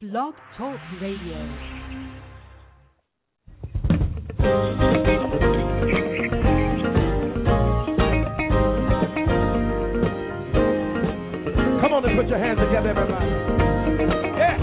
Blog Talk Radio. Come on and put your hands together, everybody. Yeah.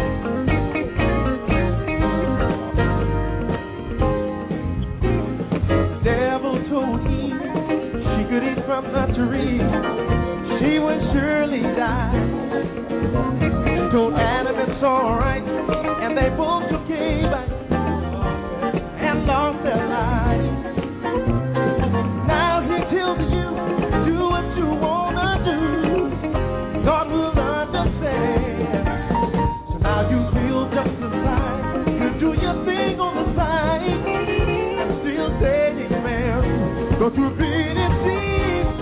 Devil told Eve she could eat from the tree. She would surely die. Told Adam it's all right, and they both came back and lost their lives. Now he tells you, do what you wanna do. God will understand. So now you feel just as fine. You do your thing on the side. I'm still dating, man. Go through being in deep.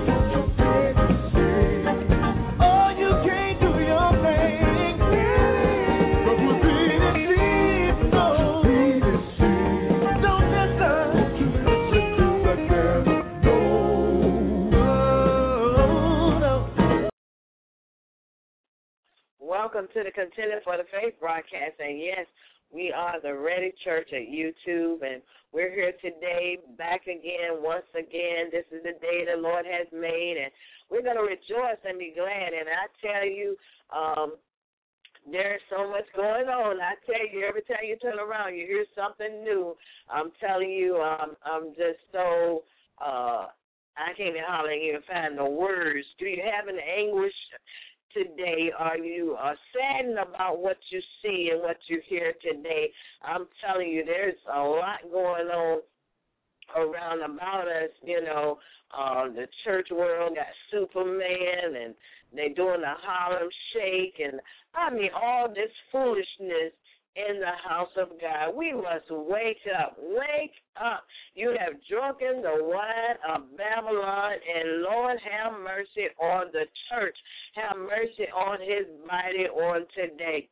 Oh, you can't do your thing. Go through being in deep. No. Don't listen to the devil. No. Welcome to the Contending for the Faith broadcast, and yes, we are the Ready Church at YouTube, and we're here today, back again, once again. This is the day the Lord has made, and we're going to rejoice and be glad. And I tell you, there's so much going on. I tell you, every time you turn around, you hear something new. I'm telling you, I'm just so, I can't even find the words. Do you have an anguish today? Are you saddened about what you see and what you hear today? I'm telling you, there's a lot going on around about us. You know, the church world got Superman, and they're doing the Harlem Shake, and I mean all this foolishness in the house of God. We must wake up. Wake up. You have drunken the wine of Babylon, and Lord have mercy on the church. Have mercy on his body on today.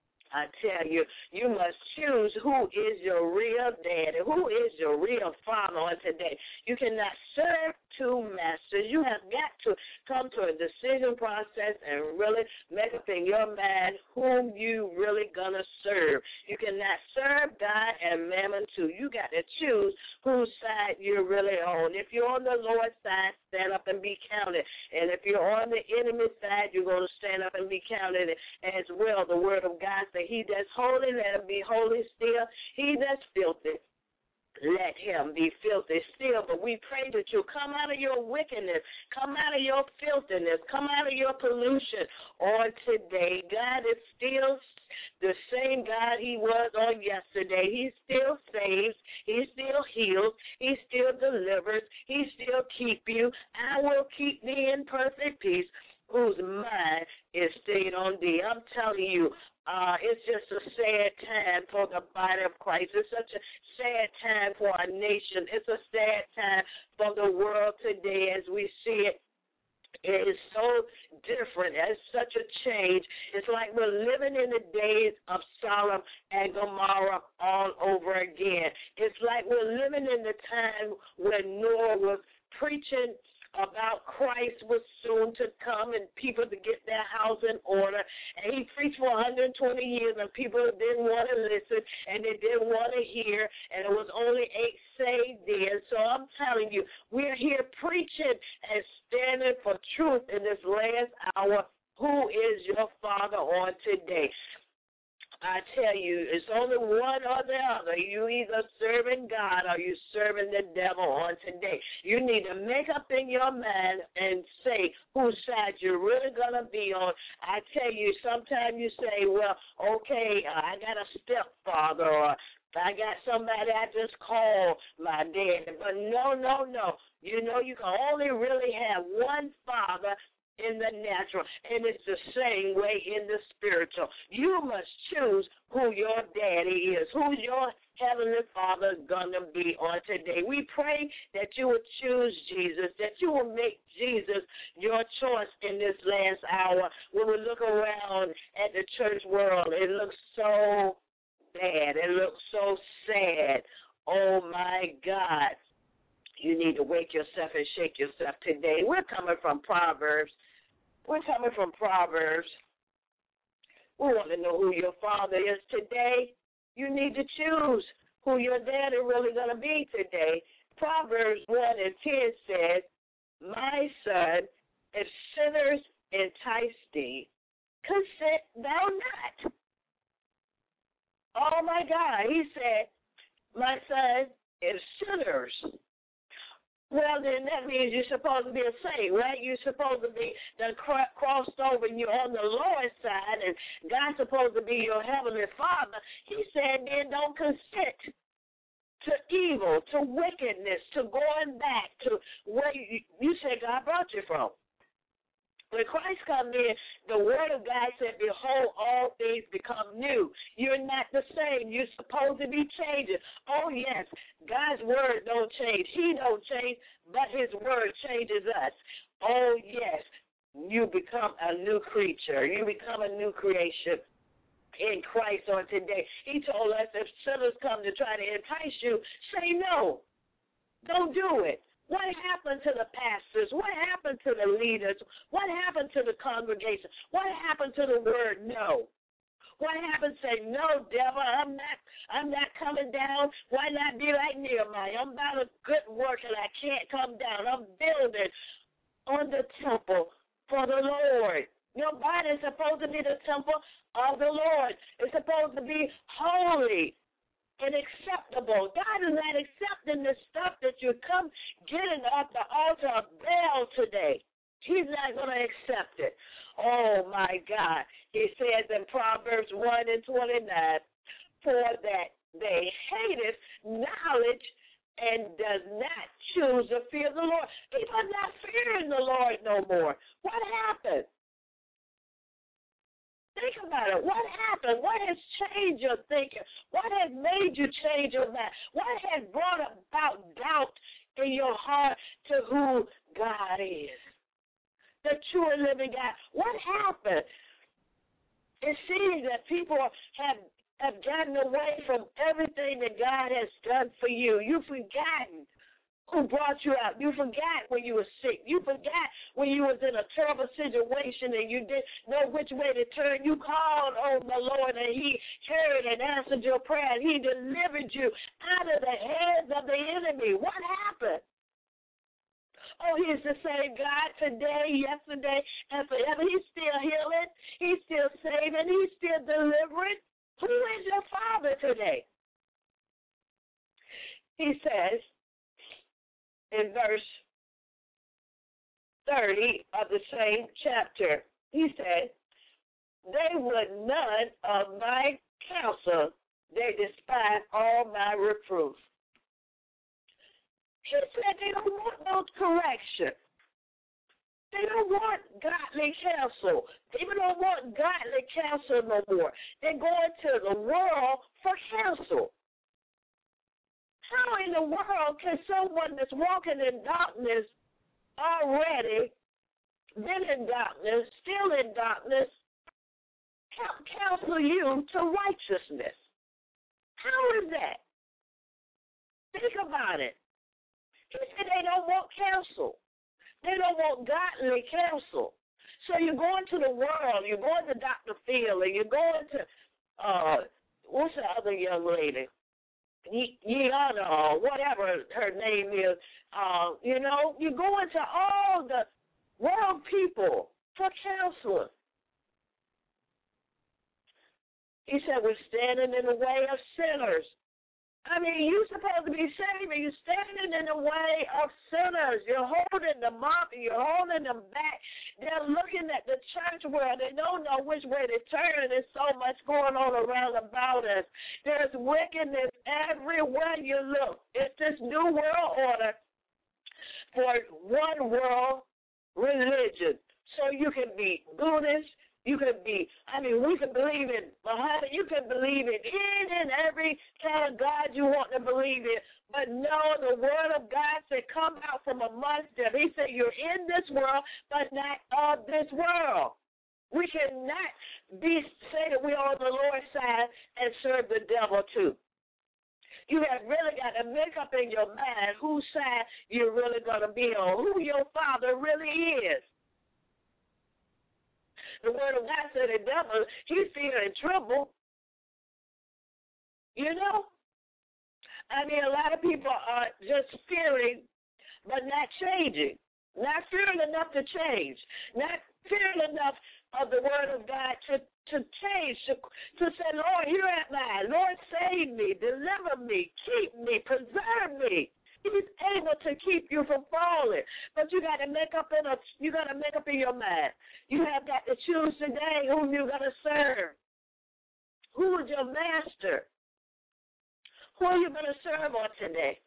I tell you, you must choose who is your real daddy, who is your real father on today. You cannot serve two masters. You have got to come to a decision process and really make up in your mind whom you really going to serve. You cannot serve God and mammon too. You got to choose whose side you're really on. If you're on the Lord's side, stand up and be counted. And if you're on the enemy's side, you're going to stand up and be counted as well. The word of God says, he that's holy, let him be holy still. He that's filthy, let him be filthy still. But we pray that you'll come out of your wickedness, come out of your filthiness, come out of your pollution on today. God is still the same God he was on yesterday. He still saves. He still heals. He still delivers. He still keep you. I will keep thee in perfect peace, whose mind is stayed on thee. I'm telling you, it's just a sad time for the body of Christ. It's such a sad time for our nation. It's a sad time for the world today as we see it. It is so different. It's such a change. It's like we're living in the days of Sodom and Gomorrah all over again. It's like we're living in the time when Noah was preaching about Christ was soon to come and people to get their house in order. And he preached for 120 years and people didn't want to listen and they didn't want to hear, and it was only 8 saved then. So I'm telling you, we're here preaching and standing for truth in this last hour. Who is your Father on today? I tell you, it's only one or the other. You either serving God or you serving the devil on today. You need to make up in your mind and say whose side you're really going to be on. I tell you, sometimes you say, well, okay, I got a stepfather, or I got somebody I just call my dad. But no. You know, you can only really have one father in the natural, and it's the same way in the spiritual. You must choose who your daddy is, who your heavenly Father is going to be on today. We pray that you will choose Jesus, that you will make Jesus your choice in this last hour. When we look around at the church world, it looks so bad. It looks so sad. Oh, my God. You need to wake yourself and shake yourself today. We're coming from Proverbs. We want to know who your father is today. You need to choose who your daddy really going to be today. Proverbs 1:10 says, my son, if sinners entice thee, consent thou not. Oh, my God. He said, my son, if sinners. Well, then that means you're supposed to be a saint, right? You're supposed to be done crossed over and you're on the Lord's side, and God's supposed to be your heavenly Father. He said, then don't consent to evil, to wickedness, to going back to where you said God brought you from. When Christ come in, the word of God said, behold, all things become new. You're not the same. You're supposed to be changing. Oh, yes, God's word don't change. He don't change, but his word changes us. Oh, yes, you become a new creature. You become a new creation in Christ on today. He told us if sinners come to try to entice you, say no. Don't do it. What happened to the pastors? What happened to the leaders? What happened to the congregation? What happened to the word no? What happened to say, no, devil, I'm not coming down. Why not be like Nehemiah? I'm about a good work and I can't come down. I'm building on the temple for the Lord. Your body is supposed to be the temple of the Lord. It's supposed to be holy and acceptable. God is not accepting the stuff that you come getting off the altar of Baal today. He's not going to accept it. Oh, my God. He says in Proverbs 1:29, for that they hateth knowledge and does not choose to fear the Lord. People are not fearing the Lord no more. What happened? Think about it. What happened? What has changed your thinking? What has made you change your mind? What has brought about doubt in your heart to who God is? The true and living God. What happened? It seems that people have gotten away from everything that God has done for you. You've forgotten who brought you out. You forgot when you were sick. You forgot when you was in a terrible situation and you didn't know which way to turn. You called on the Lord and he heard and answered your prayer. And he delivered you out of the hands of the enemy. What happened? Oh, he's the same God today, yesterday, and forever. He's still healing. He's still saving. He's still delivering. Who is your Father today? He says, in verse 30 of the same chapter, he said, they would none of my counsel, they despise all my reproof. He said they don't want no correction. They don't want godly counsel. People don't want godly counsel no more. They're going to the world for counsel. How in the world can someone that's walking in darkness already, been in darkness, still in darkness, counsel you to righteousness? How is that? Think about it. He said they don't want counsel. They don't want godly counsel. So you're going to the world, you're going to Dr. Phil, and you're going to, what's the other young lady? Yana, or whatever her name is, you're going to all the world people for counseling. He said, we're standing in the way of sinners. I mean, you're supposed to be saving. You're standing in the way of sinners. You're holding them up and you're holding them back. They're looking at the church world. They don't know which way to turn. There's so much going on around about us. There's wickedness everywhere you look. It's this new world order for one world religion. So you can be Buddhist. You can be, we can believe in Muhammad. You can believe in any and every kind of God you want to believe in. But no, the word of God said, come out from amongst them. He said, you're in this world, but not of this world. We cannot say that we're on the Lord's side and serve the devil too. You have really got to make up in your mind whose side you're really going to be on, who your Father really is. The word of God said the devil, he fear and tremble. You know? I mean, a lot of people are just fearing, but not changing. Not fearing enough to change. Not fearing enough of the word of God to change, to say, Lord, here am I. Lord, save me, deliver me, keep me, preserve me. He's able to keep you from falling. But you got to make up in your mind. You have got to choose today whom you're going to serve. Who is your master? Who are you going to serve on today?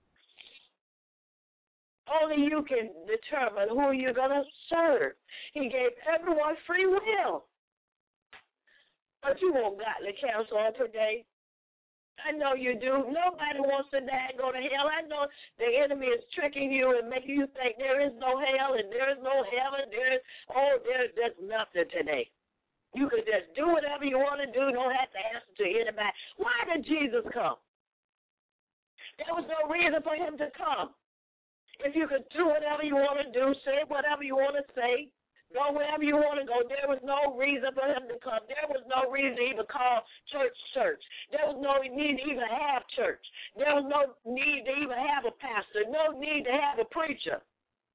Only you can determine who you're going to serve. He gave everyone free will. But you want godly counsel on today. I know you do. Nobody wants to die and go to hell. I know the enemy is tricking you and making you think there is no hell and there is no heaven. There's nothing today. You can just do whatever you want to do. Don't have to answer to anybody. Why did Jesus come? There was no reason for him to come. If you could do whatever you want to do, say whatever you want to say, go wherever you want to go, there was no reason for him to come. There was no reason to even call church. There was no need to even have church. There was no need to even have a pastor, no need to have a preacher.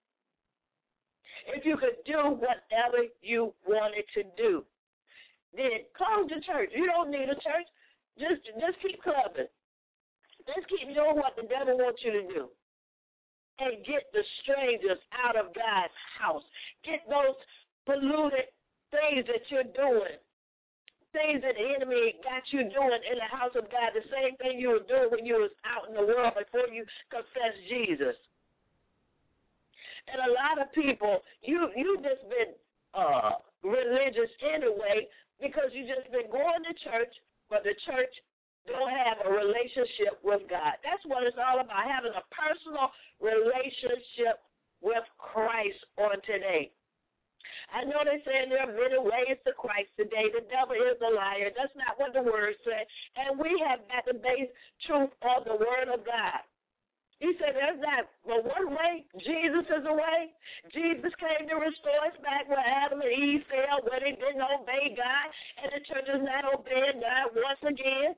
If you could do whatever you wanted to do, then close the church. You don't need a church. Just keep clubbing. Just keep doing what the devil wants you to do. And get the strangers out of God's house. Get those polluted things that you're doing, things that the enemy got you doing in the house of God, the same thing you were doing when you was out in the world before you confessed Jesus. And a lot of people, you just been religious anyway because you just been going to church, but the church don't have a relationship with God. That's what it's all about, having a personal relationship with Christ on today. I know they say there are many ways to Christ today. The devil is a liar. That's not what the word said. And we have got the base truth of the word of God. He said there's not but one way. Jesus is the way. Jesus came to restore us back where Adam and Eve fell, where they didn't obey God, and the church is not obeying God once again.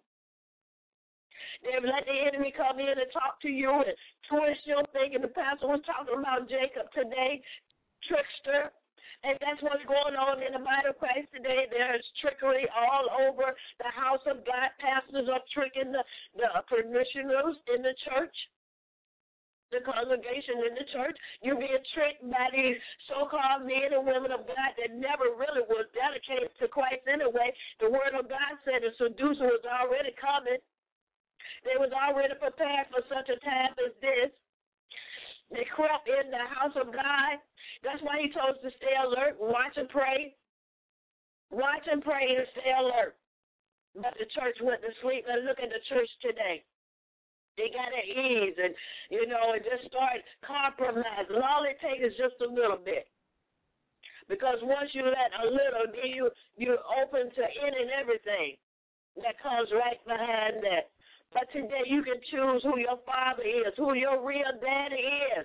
They've let the enemy come in and talk to you and twist your thinking. The pastor was talking about Jacob today, trickster. And that's what's going on in the body of Christ today. There's trickery all over the house of God. Pastors are tricking the parishioners in the church, the congregation in the church. You're being tricked by these so-called men and women of God that never really was dedicated to Christ anyway. The word of God said the seducer was already coming. They was already prepared for such a time as this. They crept in the house of God. That's why he told us to stay alert, watch and pray. Watch and pray and stay alert. But the church went to sleep. And look at the church today. They got at ease and, and just start compromising. All it takes is just a little bit. Because once you let a little, then you're open to any and everything that comes right behind that. But today you can choose who your father is, who your real daddy is.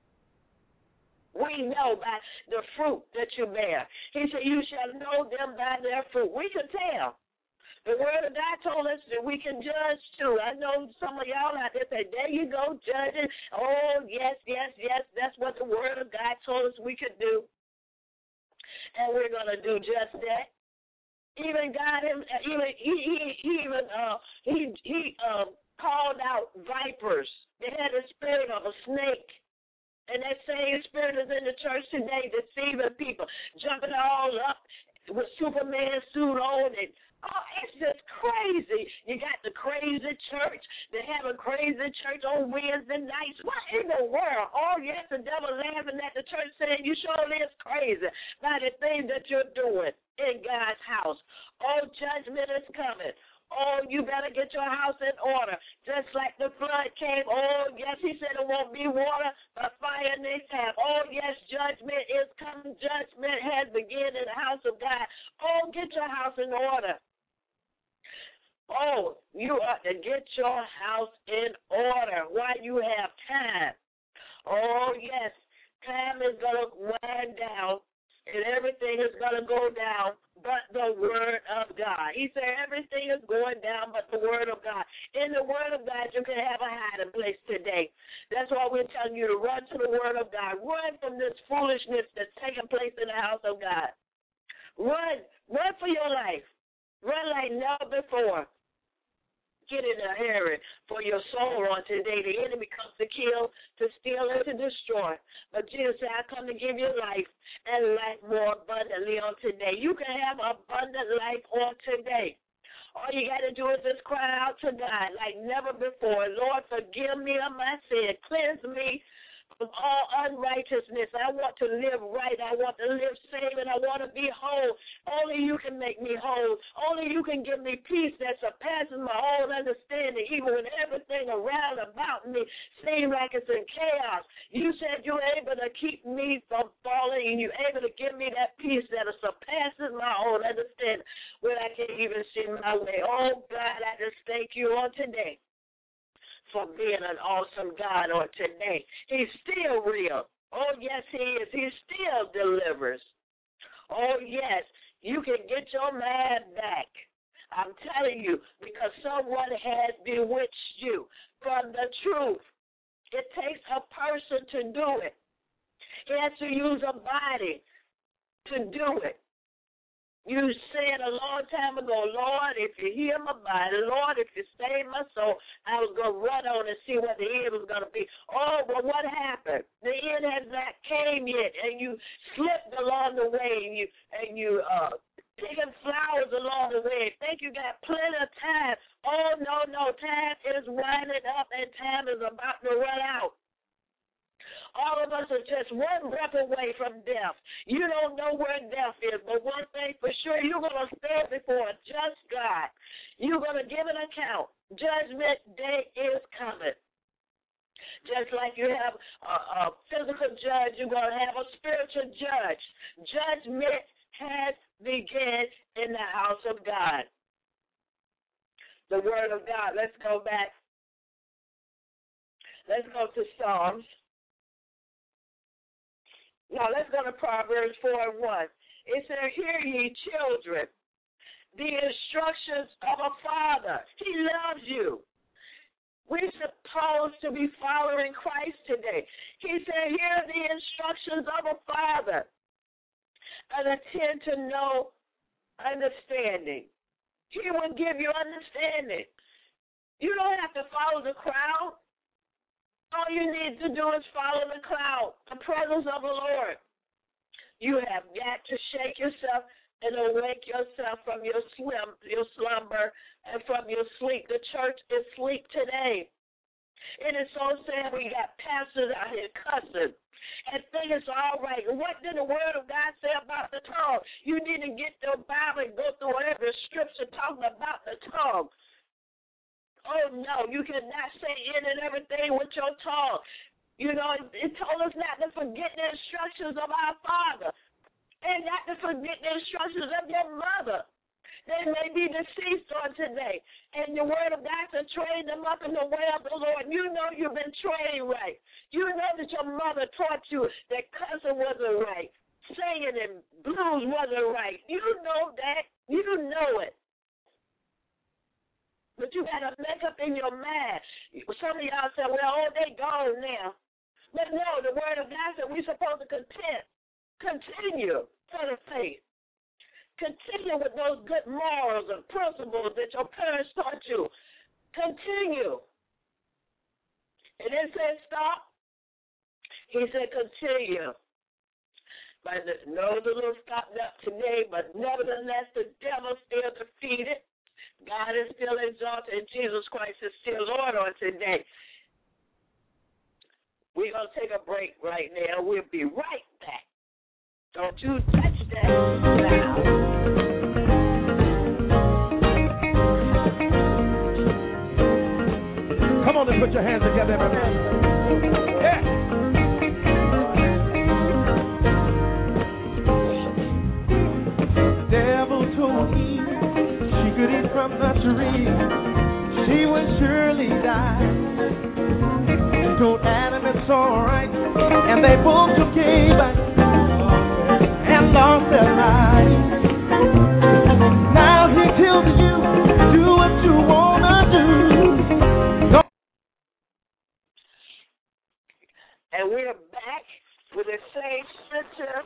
We know by the fruit that you bear. He said, you shall know them by their fruit. We can tell. The word of God told us that we can judge too. I know some of y'all out there say, there you go, judging. Oh, yes, that's what the word of God told us we could do. And we're going to do just that. Even God, he called out vipers. They had the spirit of a snake. And that same spirit is in the church today, deceiving people, jumping all up with Superman suit on. And it's just crazy. You got the crazy church. They have a crazy church on Wednesday nights. What in the world? Oh, yes, the devil laughing at the church saying you surely is crazy by the things that you're doing in God's house. Oh, judgment is coming. Oh, you better get your house in order. Just like the flood came. Oh, yes, he said it won't be water, but fire next time. Oh, yes, judgment is coming. Judgment has begun in the house of God. Oh, get your house in order. Oh, you ought to get your house in order while you have time. Oh, yes, time is going to wind down. and everything is going to go down but the Word of God. He said everything is going down but the Word of God. In the Word of God, you can have a hiding place today. That's why we're telling you to run to the Word of God. Run from this foolishness that's taking place in the house of God. Run for your life. Run like never before. Get in a hurry for your soul on today. The enemy comes to kill, to steal, and to destroy. But Jesus said, I come to give you life and life more abundantly on today. You can have abundant life on today. All you got to do is just cry out to God like never before. Lord, forgive me of my sin. Cleanse me from all unrighteousness. I want to live right. I want to live safe, and I want to be whole. Only you can make me whole. Only you can give me peace that surpasses my own understanding, even when everything around about me seems like it's in chaos. You said you're able to keep me from falling, and you're able to give me that peace that surpasses my own understanding when I can't even see my way. Oh, God, I just thank you on today for being an awesome God on today. He's still real. Oh, yes, he is. He still delivers. Oh, yes, you can get your mind back. I'm telling you, because someone has bewitched you from the truth. It takes a person to do it. He has to use a body to do it. You said a long time ago, Lord, if you heal my body, Lord, if you save my soul, I was going to run on and see what the end was going to be. Oh, but what happened? The end has not came yet, and you slipped along the way, and you picking flowers along the way. Think you got plenty of time. Oh, no, time is winding up, and time is about to run out. All of us are just one breath away from death. You don't know where death is, but one thing for sure, you're going to stand before a just God. You're going to give an account. Judgment day is coming. Just like you have a physical judge, you're going to have a spiritual judge. Judgment has begun in the house of God. The Word of God. Let's go back. Let's go to Psalms. Now, let's go to Proverbs 4:1. It says, hear ye, children, the instructions of a father. He loves you. We're supposed to be following Christ today. He said, hear the instructions of a father and attend to know understanding. He will give you understanding. You don't have to follow the crowd. All you need to do is follow the cloud, the presence of the Lord. You have got to shake yourself and awake yourself from your slumber and from your sleep. The church is asleep today. It is so sad we got pastors out here cussing and think it's all right. What did the Word of God say about the tongue? You need to get your Bible and go through every scripture talking about the tongue. Oh, no, you cannot say in and everything with your tongue. You know, it told us not to forget the instructions of our Father and not to forget the instructions of your mother. They may be deceased on today, and the Word of God to train them up in the way of the Lord. You know you've been trained right. You know that your mother taught you that cussing wasn't right, singing and blues wasn't right. You know that. You know it. But you got to make up in your mind. Some of y'all say, well, oh, they gone now. But no, the Word of God said we're supposed to continue for the faith. Continue with those good morals and principles that your parents taught you. Continue. It didn't say stop. He said continue. But no, the little stopped up today, but nevertheless, the devil still defeated. God is still exalted, and Jesus Christ is still Lord on today. We're going to take a break right now. We'll be right back. Don't you touch that now. Come on and put your hands together, everybody. Yeah. Devil told me she could eat from the tree, she would surely die. She told Adam it's all right, and they both took a bite. And lost their lives. Now he tells you, do what you want to do. And we're back with the same scripture.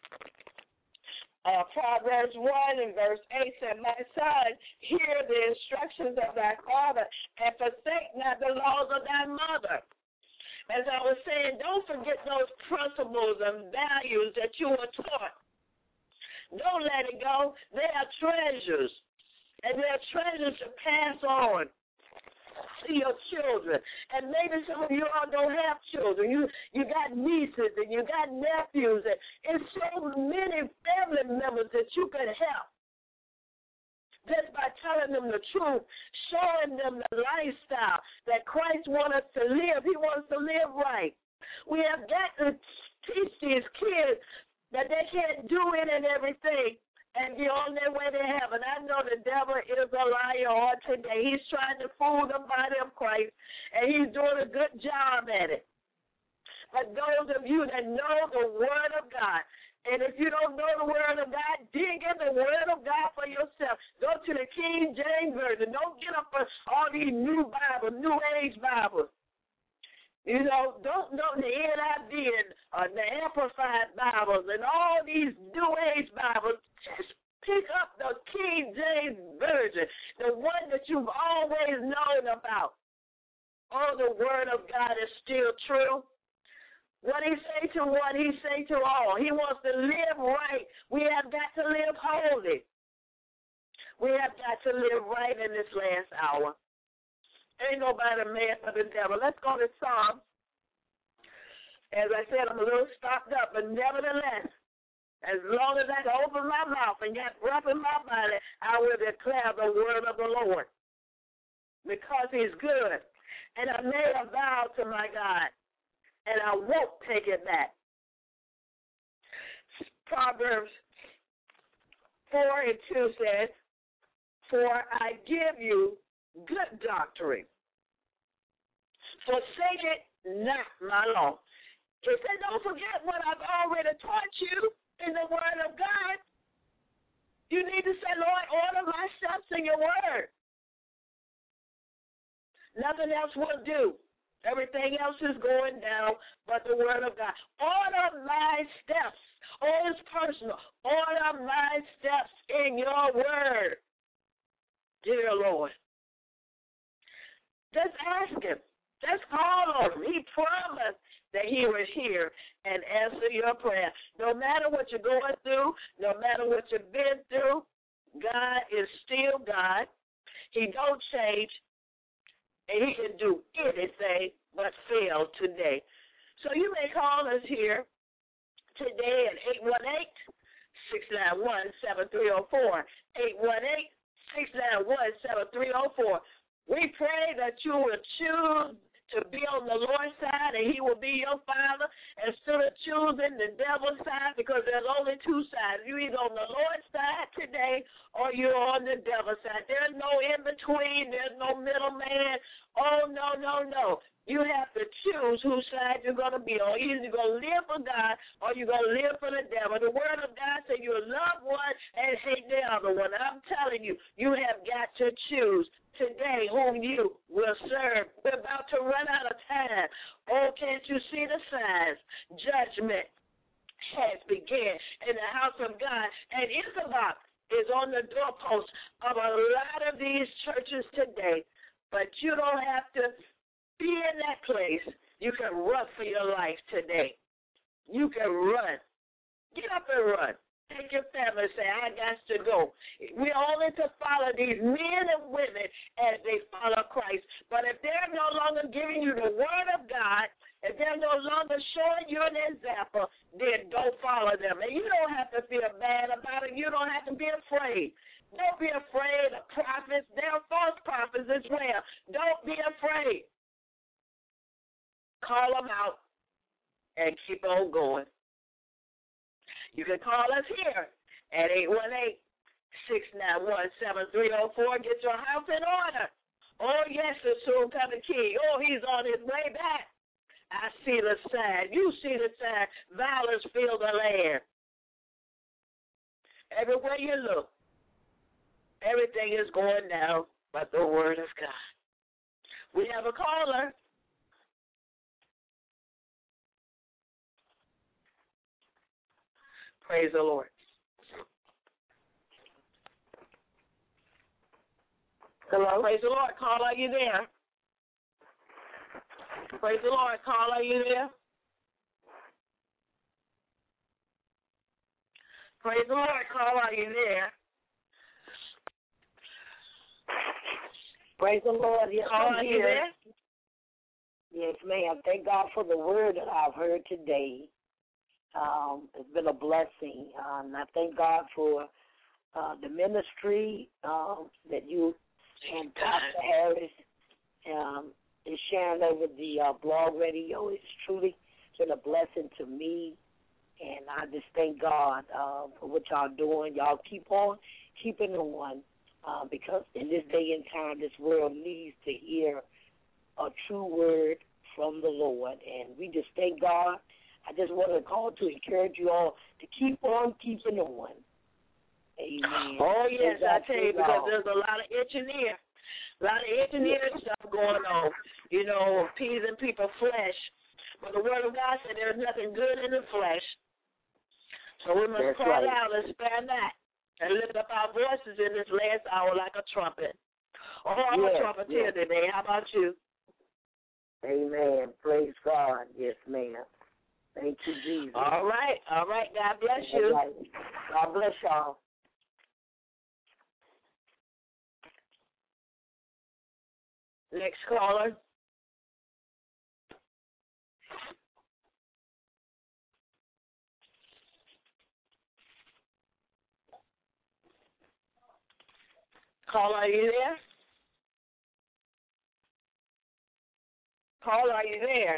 Proverbs 1 and verse 8 said, my son, hear the instructions of thy father, and forsake not the laws of thy mother. As I was saying, don't forget those principles and values that you were taught. Don't let it go. They are treasures, and they're treasures to pass on to your children. And maybe some of you all don't have children. You got nieces and you got nephews, and it's so many family members that you could help just by telling them the truth, showing them the lifestyle that Christ wants us to live. He wants to live right. We have got to teach these kids that they can't do it and everything and be on their way to heaven. I know the devil is a liar on today. He's trying to fool the body of Christ, and he's doing a good job at it. But those of you that know the Word of God, and if you don't know the Word of God, dig in the Word of God for yourself. Go to the King James Version. Don't get up for all these new Bibles, New Age Bibles. You know, don't know the NIV and the Amplified Bibles and all these New Age Bibles. Just pick up the King James Version, the one that you've always known about. Oh, the Word of God is still true. What he say to one, he say to all. He wants to live right. We have got to live holy. We have got to live right in this last hour. Ain't nobody mad for the devil. Let's go to Psalms. As I said, I'm a little stopped up, but nevertheless, as long as I can open my mouth and got breath in my body, I will declare the word of the Lord because he's good. And I made a vow to my God, and I won't take it back. Proverbs 4 and 2 says, for I give you good doctrine. Forsake it not my law. He said, don't forget what I've already taught you in the word of God. You need to say, Lord, order my steps in your word. Nothing else will do. Everything else is going down but the word of God. Order my steps. Oh, it's personal. Order my steps in your word. Dear Lord. Just ask him. Just call on him. He promised that he would hear and answer your prayer. No matter what you're going through, no matter what you've been through, God is still God. He don't change, and he can do anything but fail today. So you may call us here today at 818-691-7304, 818-691-7304. We pray that you will choose to be on the Lord's side, and he will be your father, instead of choosing the devil's side, because there's only two sides. You're either on the Lord's side today or you're on the devil's side. There's no in-between. There's no middleman. Oh, no, no, no. You have to choose whose side you're going to be on. Either you're going to live for God or you're going to live for the devil. The word of God says you love one and hate the other one. I'm telling you, you have got to choose today whom you will serve. We're about to run out of time. Oh, can't you see the signs? Judgment has begun in the house of God. And Ichabod is on the doorpost of a lot of these churches today. But you don't have to be in that place. You can run for your life today. You can run. Get up and run. Take your family and say, I got to go. We're only to follow these men and women as they follow Christ. But if they're no longer giving you the word of God, if they're no longer showing you an example, then don't follow them. And you don't have to feel bad about it. You don't have to be afraid. Don't be afraid of prophets. There are false prophets as well. Don't be afraid. Call them out and keep on going. You can call us here at 818-691-7304. Get your house in order. Oh, yes, the soon coming king. Oh, he's on his way back. I see the sign. You see the sign. Violence fill the land. Everywhere you look, everything is going down but the word of God. We have a caller. Praise the Lord. Hello? Praise the Lord. Caller, are you there? Praise the Lord. Caller, are you there? Praise the Lord. Caller, are you there? Praise the Lord. Yes, Caller, I'm are you here. there? Yes, ma'am. Thank God for the word that I've heard today. It's been a blessing. And I thank God for the ministry that you and Pastor Harris is sharing over the blog radio. It's truly been a blessing to me. And I just thank God for what y'all doing. Y'all keep on keeping on because in this day and time, this world needs to hear a true word from the Lord. And we just thank God. I just want to call to encourage you all to keep on keeping on. Amen. Oh, yes, I tell you, because God. there's a lot of itching ear. A lot of itching ear stuff going on. You know, appeasing people's flesh. But the word of God said there's nothing good in the flesh. So we must cry out and spare not and lift up our voices in this last hour like a trumpet. Oh, I'm a trumpeter today. How about you? Amen. Praise God. Yes, ma'am. Thank you, Jesus. All right. All right. God bless you. Right. God bless y'all. Next caller. Caller, are you there? Caller, are you there?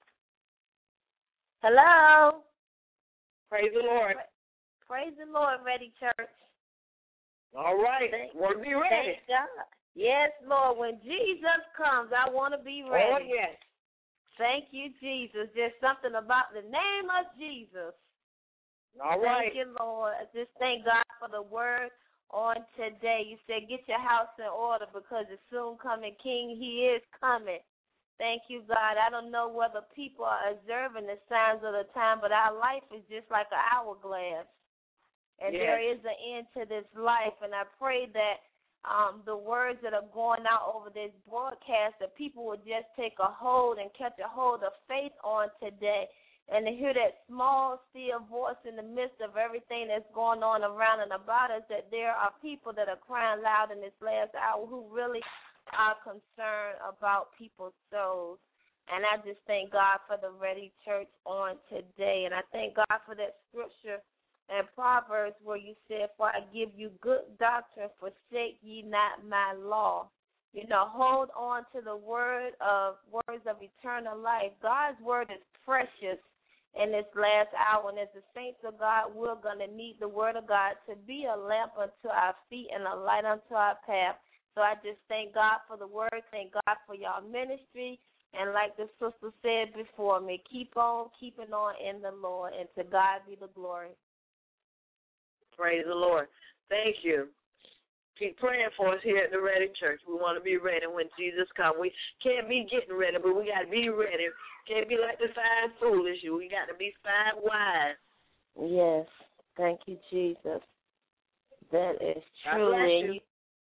Hello. Praise the Lord. Praise the Lord, Ready Church. All right. Want to be ready. Thank God. Yes, Lord. When Jesus comes, I want to be ready. Oh, yes. Thank you, Jesus. There's something about the name of Jesus. All right. Thank you, Lord. I just thank God for the word on today. You said get your house in order because the soon coming King, he is coming. Thank you, God. I don't know whether people are observing the signs of the time, but our life is just like an hourglass. And there is an end to this life. And I pray that the words that are going out over this broadcast, that people will just take a hold and catch a hold of faith on today. And to hear that small, still voice in the midst of everything that's going on around and about us, that there are people that are crying loud in this last hour who really are concerned about people's souls. And I just thank God for the Ready Church on today. And I thank God for that scripture in Proverbs where you said, for I give you good doctrine, forsake ye not my law. You know, hold on to the words of eternal life. God's word is precious in this last hour. And as the saints of God, we're going to need the word of God to be a lamp unto our feet and a light unto our path. So I just thank God for the word. Thank God for y'all ministry. And like the sister said before me, keep on keeping on in the Lord. And to God be the glory. Praise the Lord. Thank you. Keep praying for us here at the Ready Church. We want to be ready when Jesus comes. We can't be getting ready, but we got to be ready. Can't be like the fine foolish. We got to be fine wise. Yes. Thank you, Jesus. That is God true. bless you.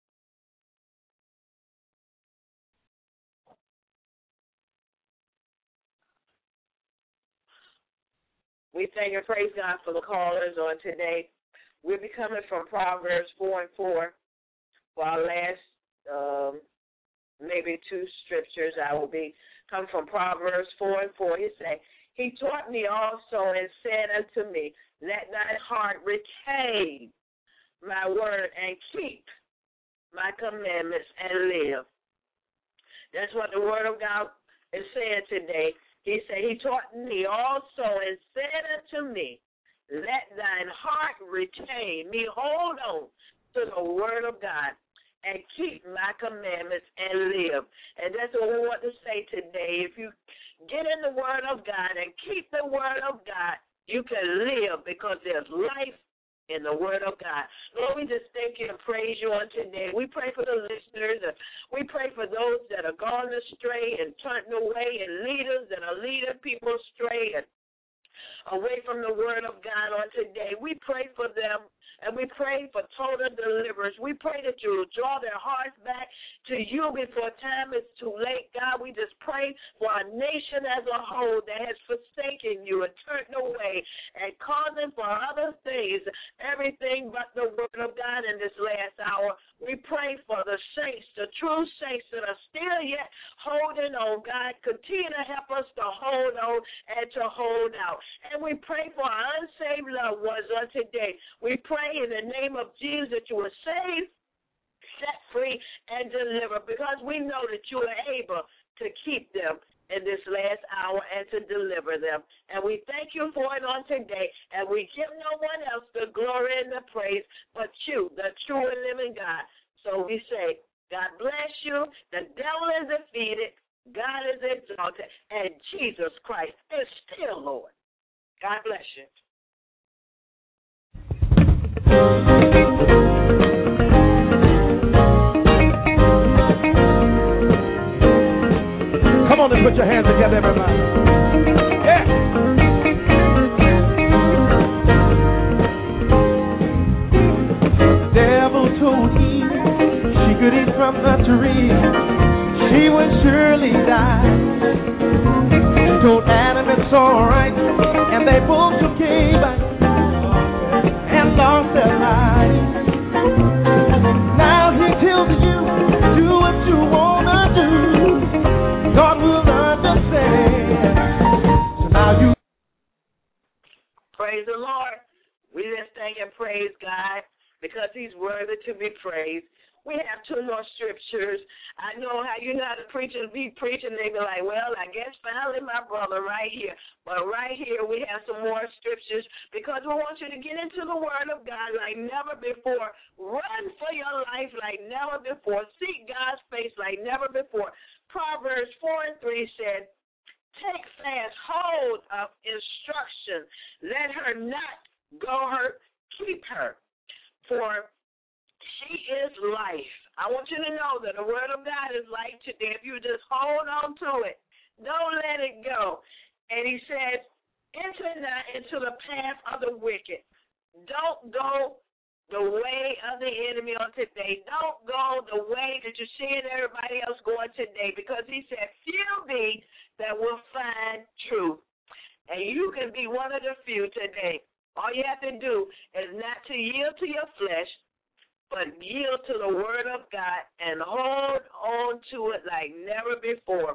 We thank and praise God for the callers on today. We'll be coming from Proverbs 4:4 for our last maybe two scriptures. I will be coming from Proverbs 4:4. He say, he taught me also and said unto me, let thy heart retain my word and keep my commandments and live. That's what the word of God is saying today. He said, he taught me also and said unto me, let thine heart retain me, hold on to the word of God and keep my commandments and live. And that's what we want to say today. If you get in the word of God and keep the word of God, you can live because there's life in the Word of God. Lord, we just thank you and praise you on today. We pray for the listeners. And we pray for those that are gone astray and turned away, and leaders that are leading people astray and away from the Word of God on today. We pray for them, and we pray for total deliverance. We pray that you will draw their hearts back to you before time is too late. God, we just pray for our nation as a whole that has forsaken you and turned away and calling for other things, everything but the Word of God in this last hour. We pray for the saints, the true saints that are still yet holding on. God, continue to help us to hold on and to hold out. And we pray for our unsaved loved ones on today. We pray in the name of Jesus that you will save, set free, and deliver, because we know that you are able to keep them in this last hour and to deliver them. And we thank you for it on today, and we give no one else the glory and the praise but you, the true and living God. So we say, God bless you, the devil is defeated, God is exalted, and Jesus Christ is still Lord. God bless you. Come on and put your hands together, everybody. Yeah. Devil told Eve she could eat from the tree, she would surely die. Told Adam it's alright, and they both came back and lost their lives. Now he tells you, do what you wanna do. God will understand. So now you praise the Lord. We just thank and praise God because he's worthy to be praised. We have two more scriptures. I know how you know how to preach and be preaching. They be like, well, I guess finally my brother right here. But right here we have some more scriptures because we want you to get into the Word of God like never before. Run for your life like never before. Seek God's face like never before. Proverbs 4:3 said, take fast hold of instruction. Let her not go hurt. Keep her. For she is life. I want you to know that the Word of God is life today. If you just hold on to it, don't let it go. And he says, enter not into the path of the wicked. Don't go the way of the enemy on today. Don't go the way that you're seeing everybody else going today, because he said, few be that will find truth. And you can be one of the few today. All you have to do is not to yield to your flesh, but yield to the Word of God and hold on to it like never before.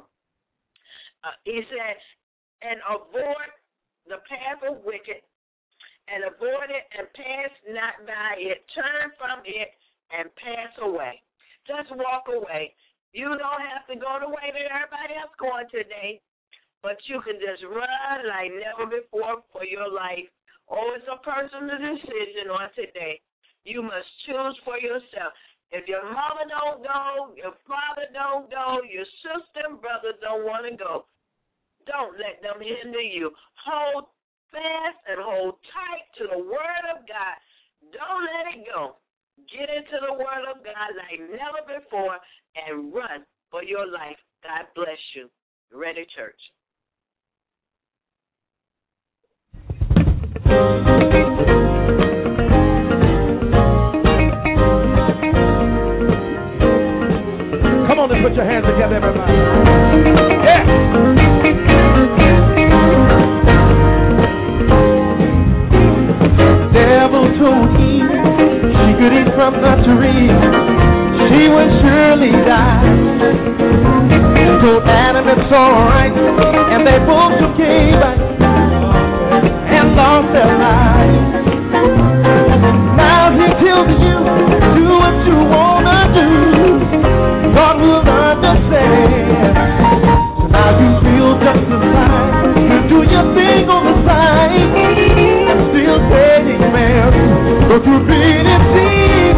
He said, and avoid the path of wicked, and avoid it and pass not by it. Turn from it and pass away. Just walk away. You don't have to go the way that everybody else going today, but you can just run like never before for your life. Oh, it's a personal decision on today. You must choose for yourself. If your mama don't go, your father don't go, your sister and brother don't want to go, don't let them hinder you. Hold fast and hold tight to the Word of God. Don't let it go. Get into the Word of God like never before and run for your life. God bless you. Ready, church. come on and put your hands together, everybody. Yeah. Devil told Eve she could eat from the tree, she would surely die. Told Adam it's alright, and they both came back and lost their lives. Now he tells you, do what you wanna do. God will understand. So now you feel just as fine. You do your thing on the side and still saying, man, but you really see.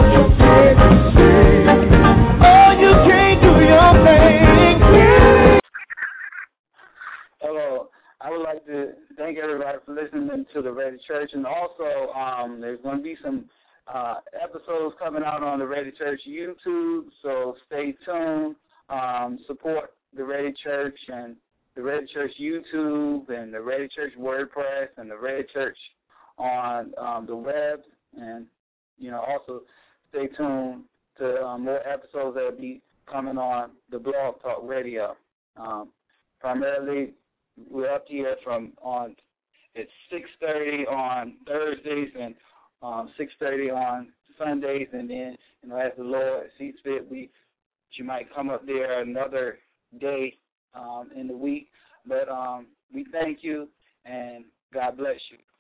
Oh, you can't do your thing. Hello. I would like to thank everybody for listening to the Ready Church. And also, there's going to be some episodes coming out on the Ready Church YouTube, so stay tuned. Support the Ready Church and the Ready Church YouTube and the Ready Church WordPress and the Ready Church on the web. And, also stay tuned to more episodes that will be coming on the Blog Talk Radio. Primarily, we're up here it's 6:30 on Thursdays and 6:30 on Sundays, and then, as the Lord sees fit, you might come up there another day in the week. But we thank you, and God bless you.